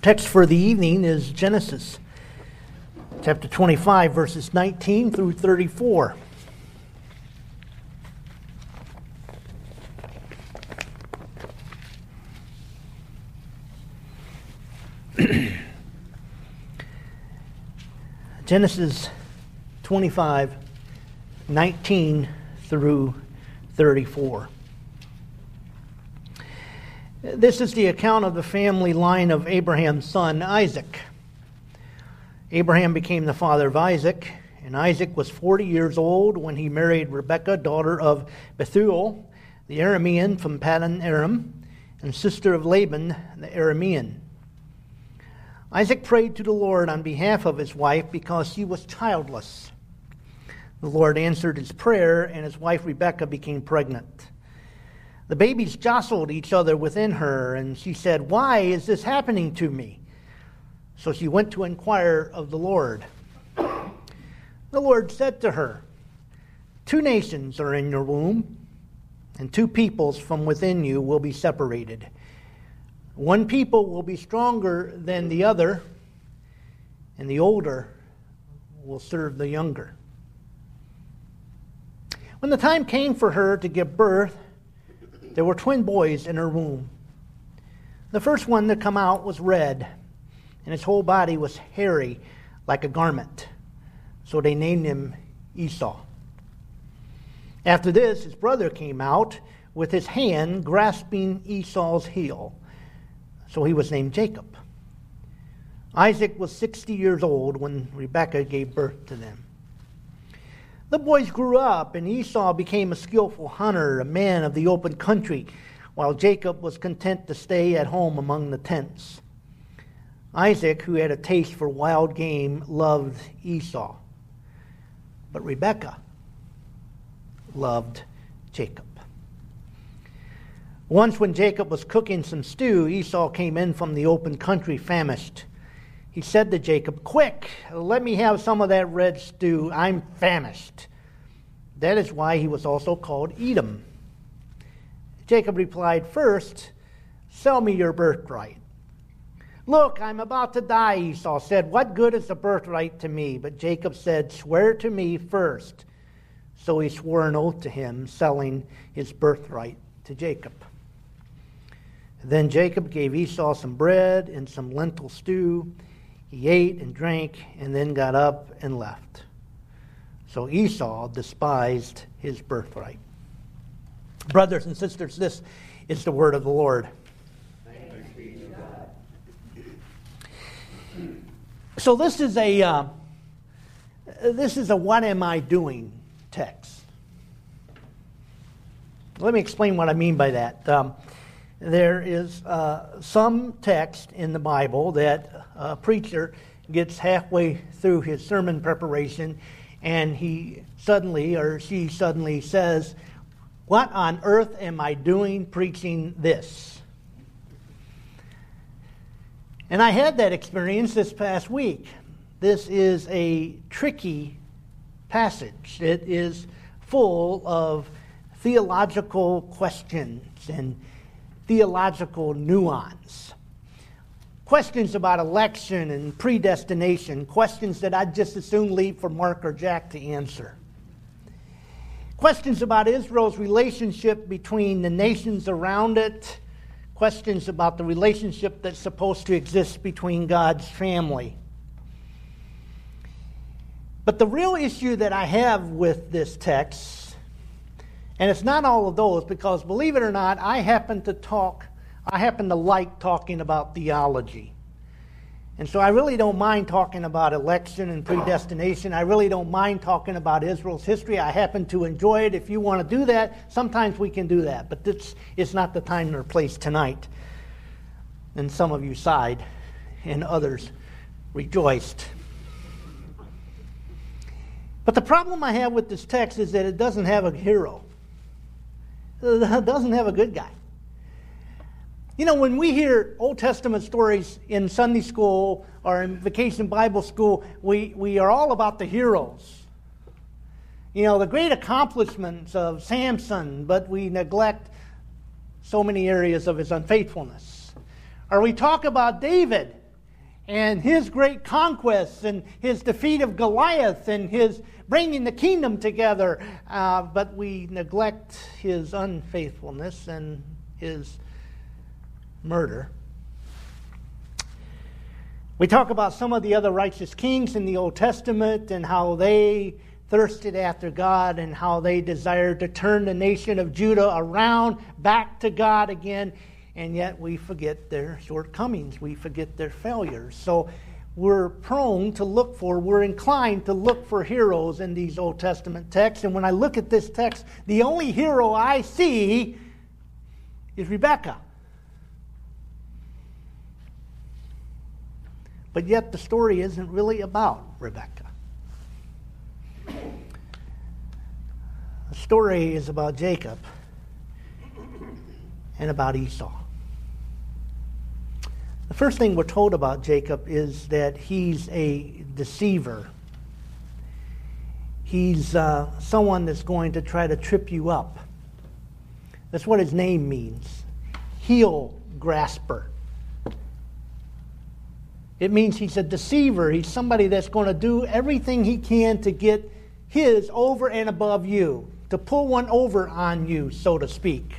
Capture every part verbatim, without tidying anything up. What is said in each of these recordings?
Text for the evening is Genesis chapter twenty-five, verses nineteen through thirty-four. Genesis twenty-five, nineteen through thirty-four. This is the account of the family line of Abraham's son, Isaac. Abraham became the father of Isaac, and Isaac was forty years old when he married Rebekah, daughter of Bethuel, the Aramean from Paddan Aram, and sister of Laban, the Aramean. Isaac prayed to the Lord on behalf of his wife because she was childless. The Lord answered his prayer, and his wife Rebekah became pregnant. The babies jostled each other within her, and she said, "Why is this happening to me?" So she went to inquire of the Lord. The Lord said to her, "Two nations are in your womb, and two peoples from within you will be separated. One people will be stronger than the other, and the older will serve the younger." When the time came for her to give birth, there were twin boys in her womb. The first one to come out was red, and his whole body was hairy like a garment. So they named him Esau. After this, his brother came out with his hand grasping Esau's heel. So he was named Jacob. Isaac was sixty years old when Rebekah gave birth to them. The boys grew up, and Esau became a skillful hunter, a man of the open country, while Jacob was content to stay at home among the tents. Isaac, who had a taste for wild game, loved Esau. But Rebekah loved Jacob. Once when Jacob was cooking some stew, Esau came in from the open country famished. He said to Jacob, "Quick, let me have some of that red stew. I'm famished." That is why he was also called Edom. Jacob replied, "First, sell me your birthright." "Look, I'm about to die," Esau said. "What good is the birthright to me?" But Jacob said, "Swear to me first." So he swore an oath to him, selling his birthright to Jacob. Then Jacob gave Esau some bread and some lentil stew. He ate and drank and then got up and left. So Esau despised his birthright. Brothers and sisters, this is the word of the Lord. Thanks be to God. So this is a uh, this is a "what am I doing" text. Let me explain what I mean by that. Um, there is uh, some text in the Bible that a preacher gets halfway through his sermon preparation, and he suddenly or she suddenly says, "What on earth am I doing preaching this?" And I had that experience this past week. This is a tricky passage. It is full of theological questions and theological nuance. Questions about election and predestination. Questions that I'd just as soon leave for Mark or Jack to answer. Questions about Israel's relationship between the nations around it. Questions about the relationship that's supposed to exist between God's family. But the real issue that I have with this text, and it's not all of those, because believe it or not, I happen to talk, I happen to like talking about theology. And so I really don't mind talking about election and predestination. I really don't mind talking about Israel's history. I happen to enjoy it. If you want to do that, sometimes we can do that. But this is not the time or place tonight. And some of you sighed, and others rejoiced. But the problem I have with this text is that it doesn't have a hero. It doesn't have a good guy. You know, when we hear Old Testament stories in Sunday school or in Vacation Bible School, we, we are all about the heroes. You know, the great accomplishments of Samson, but we neglect so many areas of his unfaithfulness. Or we talk about David, and his great conquests and his defeat of Goliath and his bringing the kingdom together. Uh, but we neglect his unfaithfulness and his murder. We talk about some of the other righteous kings in the Old Testament and how they thirsted after God and how they desired to turn the nation of Judah around back to God again. And yet we forget their shortcomings. We forget their failures. So we're prone to look for, we're inclined to look for heroes in these Old Testament texts. And when I look at this text, the only hero I see is Rebekah. But yet the story isn't really about Rebekah. The story is about Jacob and about Esau. The first thing we're told about Jacob is that he's a deceiver. He's uh, someone that's going to try to trip you up. That's what his name means. Heel grasper. It means he's a deceiver. He's somebody that's going to do everything he can to get his over and above you, to pull one over on you, so to speak.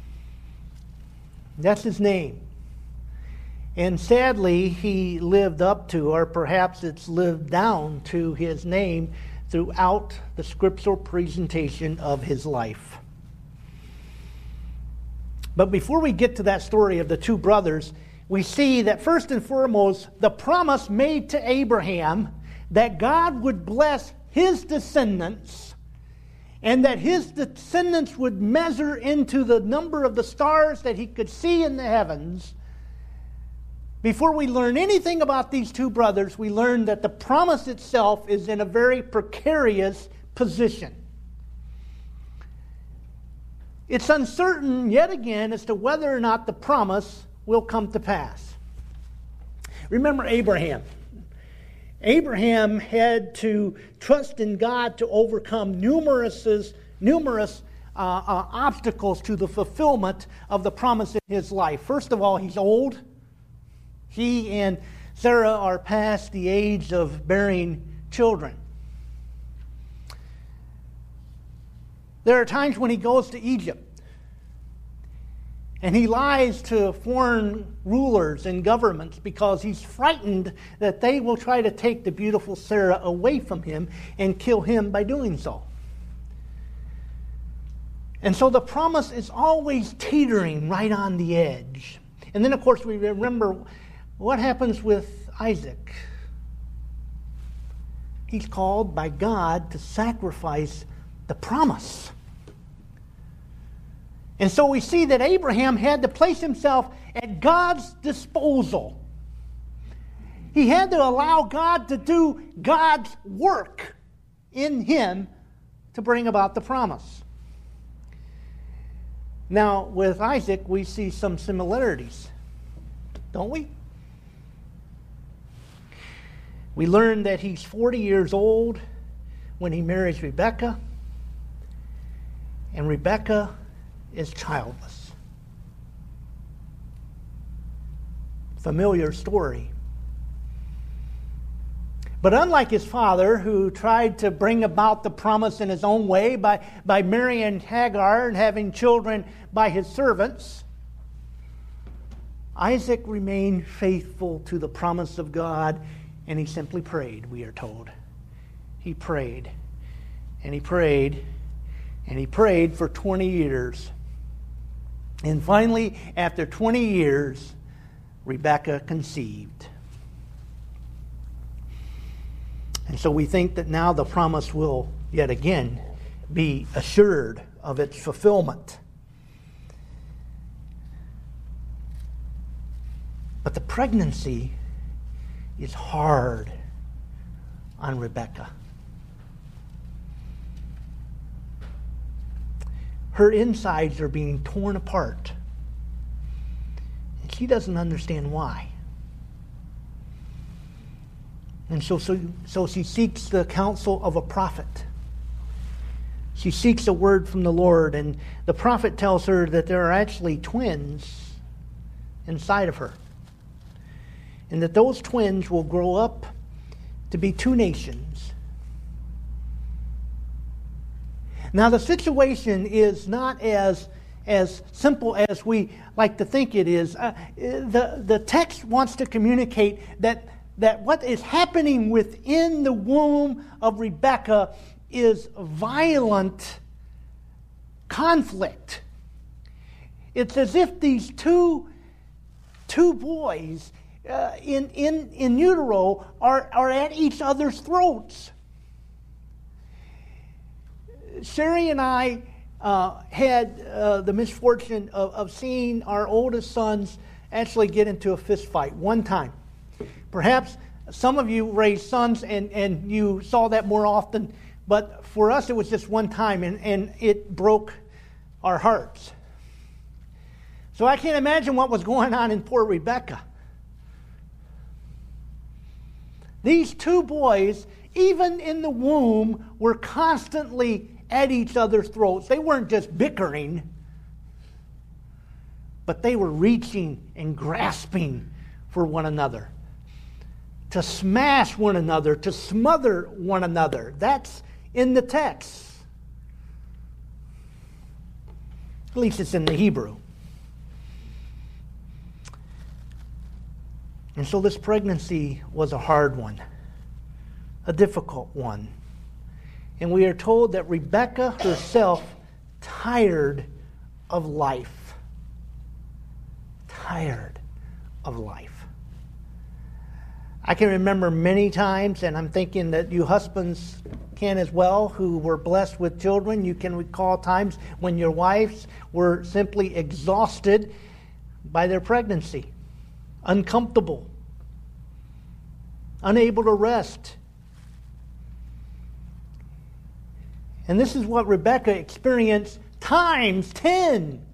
That's his name. And sadly, he lived up to, or perhaps it's lived down to his name throughout the scriptural presentation of his life. But before we get to that story of the two brothers, we see that first and foremost, the promise made to Abraham that God would bless his descendants and that his descendants would measure into the number of the stars that he could see in the heavens. Before we learn anything about these two brothers, we learn that the promise itself is in a very precarious position. It's uncertain yet again as to whether or not the promise will come to pass. Remember Abraham. Abraham had to trust in God to overcome numerous, numerous uh, uh, obstacles to the fulfillment of the promise in his life. First of all, he's old. He and Sarah are past the age of bearing children. There are times when he goes to Egypt and he lies to foreign rulers and governments because he's frightened that they will try to take the beautiful Sarah away from him and kill him by doing so. And so the promise is always teetering right on the edge. And then, of course, we remember what happens with Isaac. He's called by God to sacrifice the promise. And so we see that Abraham had to place himself at God's disposal. He had to allow God to do God's work in him to bring about the promise. Now, with Isaac, we see some similarities, don't we? We learn that he's forty years old when he marries Rebekah, and Rebekah is childless. Familiar story. But unlike his father, who tried to bring about the promise in his own way by, by marrying Hagar and having children by his servants, Isaac remained faithful to the promise of God, and he simply prayed, we are told. He prayed, and he prayed, and he prayed for twenty years. And finally, after twenty years, Rebekah conceived. And so we think that now the promise will yet again be assured of its fulfillment. But the pregnancy is hard on Rebekah. Her insides are being torn apart. And she doesn't understand why. And so, so, so she seeks the counsel of a prophet. She seeks a word from the Lord, and the prophet tells her that there are actually twins inside of her. and that those twins will grow up to be two nations. Now, the situation is not as, as simple as we like to think it is. Uh, the, the text wants to communicate that, that what is happening within the womb of Rebekah is violent conflict. It's as if these two, two boys uh, in, in, in utero are, are at each other's throats. Sherry and I uh, had uh, the misfortune of, of seeing our oldest sons actually get into a fist fight one time. Perhaps some of you raised sons and, and you saw that more often, but for us it was just one time, and, and it broke our hearts. So I can't imagine what was going on in poor Rebekah. These two boys, even in the womb, were constantly at each other's throats. They weren't just bickering, but they were reaching and grasping for one another, to smash one another, to smother one another. That's in the text. At least it's in the Hebrew. And so this pregnancy was a hard one, a difficult one. And we are told that Rebekah herself tired of life. Tired of life. I can remember many times, and I'm thinking that you husbands can as well, who were blessed with children. You can recall times when your wives were simply exhausted by their pregnancy, uncomfortable, unable to rest. And this is what Rebekah experienced times ten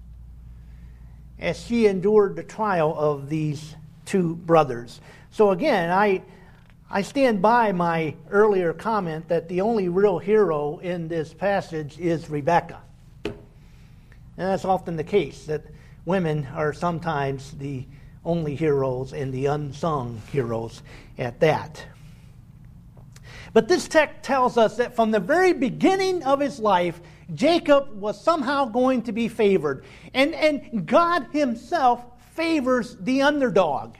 as she endured the trial of these two brothers. So again, I I stand by my earlier comment that the only real hero in this passage is Rebekah. And that's often the case, that women are sometimes the only heroes and the unsung heroes at that. But this text tells us that from the very beginning of his life, Jacob was somehow going to be favored. And, and God himself favors the underdog.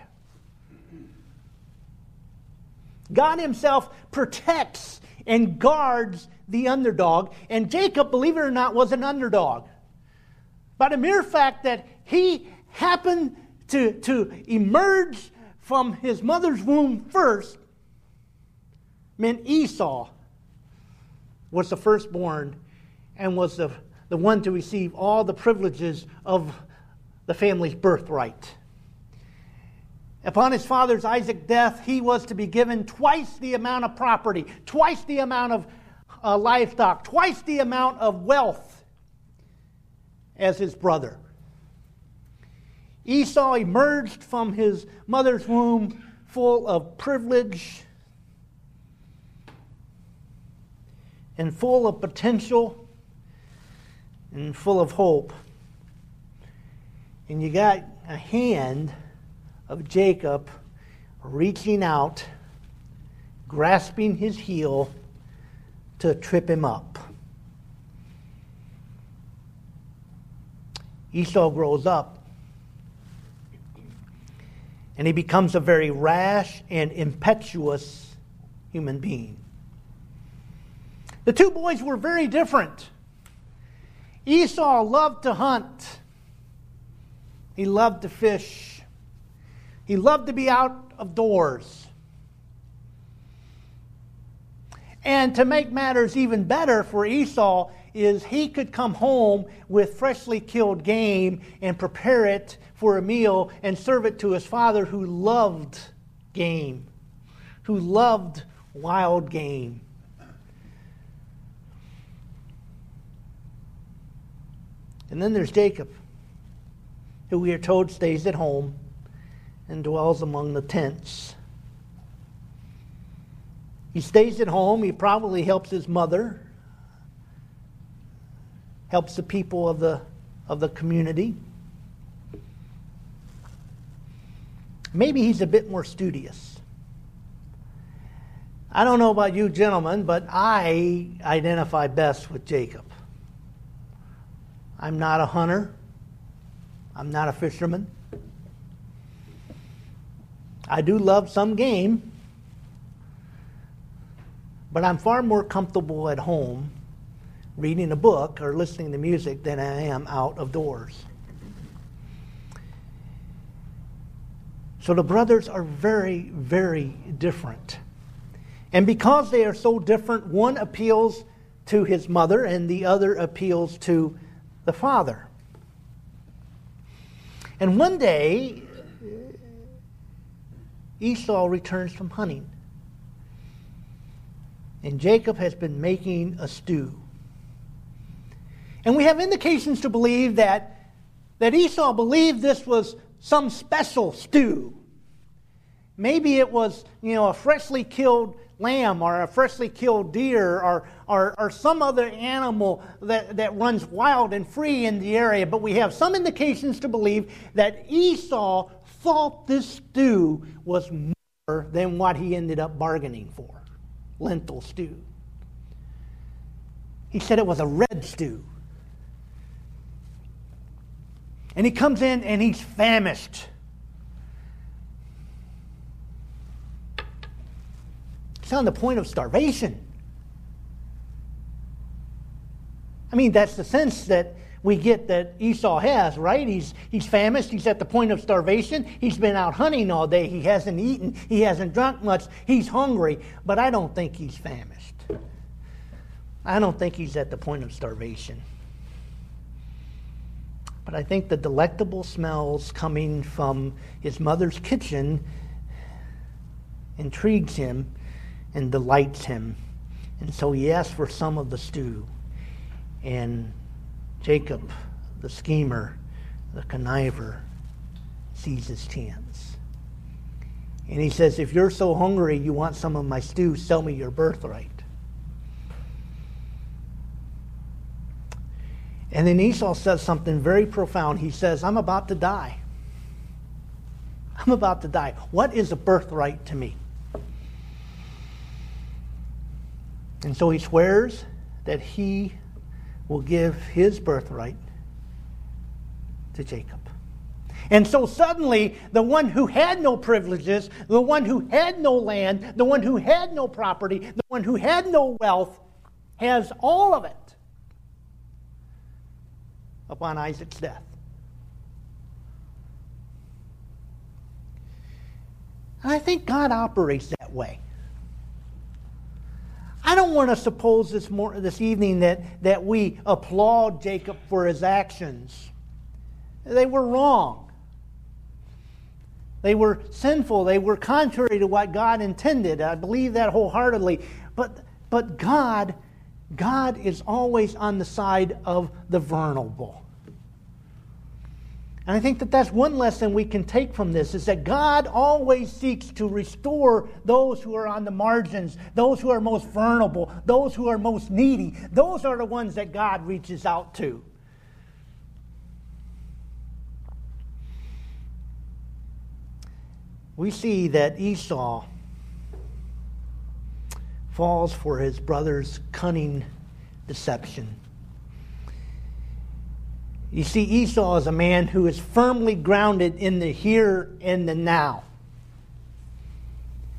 God himself protects and guards the underdog. And Jacob, believe it or not, was an underdog. By the mere fact that he happened to, to emerge from his mother's womb first meant Esau was the firstborn and was the, the one to receive all the privileges of the family's birthright. Upon his father's Isaac's death, he was to be given twice the amount of property, twice the amount of uh, livestock, twice the amount of wealth as his brother. Esau emerged from his mother's womb full of privilege and full of potential and full of hope. And you got a hand of Jacob reaching out, grasping his heel to trip him up. Esau grows up, and he becomes a very rash and impetuous human being. The two boys were very different. Esau loved to hunt. He loved to fish. He loved to be out of doors. And to make matters even better for Esau is he could come home with freshly killed game and prepare it for a meal and serve it to his father, who loved game, who loved wild game. And then there's Jacob, who we are told stays at home and dwells among the tents. He stays at home. He probably helps his mother, helps the people of the, of the community. maybe he's a bit more studious. I don't know about you gentlemen, but I identify best with Jacob. I'm not a hunter. I'm not a fisherman. I do love some game, but I'm far more comfortable at home reading a book or listening to music than I am out of doors. So the brothers are very, very different. And because they are so different, one appeals to his mother and the other appeals to the father. And one day, Esau returns from hunting. And Jacob has been making a stew. And we have indications to believe that, that Esau believed this was some special stew. Maybe it was, you know, a freshly killed lamb or a freshly killed deer or, or, or some other animal that, that runs wild and free in the area. But we have some indications to believe that Esau thought this stew was more than what he ended up bargaining for. Lentil stew. He said it was a red stew. And he comes in and he's famished. He's on the point of starvation. I mean, that's the sense that we get that Esau has, right? He's, he's famished. He's at the point of starvation. He's been out hunting all day. He hasn't eaten. He hasn't drunk much. He's hungry. But I don't think he's famished. I don't think he's at the point of starvation. But I think the delectable smells coming from his mother's kitchen intrigues him and delights him. And so he asks for some of the stew. And Jacob, the schemer, the conniver, sees his chance. And he says, if you're so hungry you want some of my stew, sell me your birthright. And then Esau says something very profound. He says, I'm about to die. I'm about to die. What is a birthright to me? And so he swears that he will give his birthright to Jacob. And so suddenly, the one who had no privileges, the one who had no land, the one who had no property, the one who had no wealth, has all of it upon Isaac's death. And I think God operates that way. I don't want to suppose this mor- this evening that, that we applaud Jacob for his actions. They were wrong. They were sinful. They were contrary to what God intended. I believe that wholeheartedly. But, but God, God is always on the side of the vulnerable. And I think that that's one lesson we can take from this, is that God always seeks to restore those who are on the margins, those who are most vulnerable, those who are most needy. Those are the ones that God reaches out to. We see that Esau falls for his brother's cunning deception. You see, Esau is a man who is firmly grounded in the here and the now.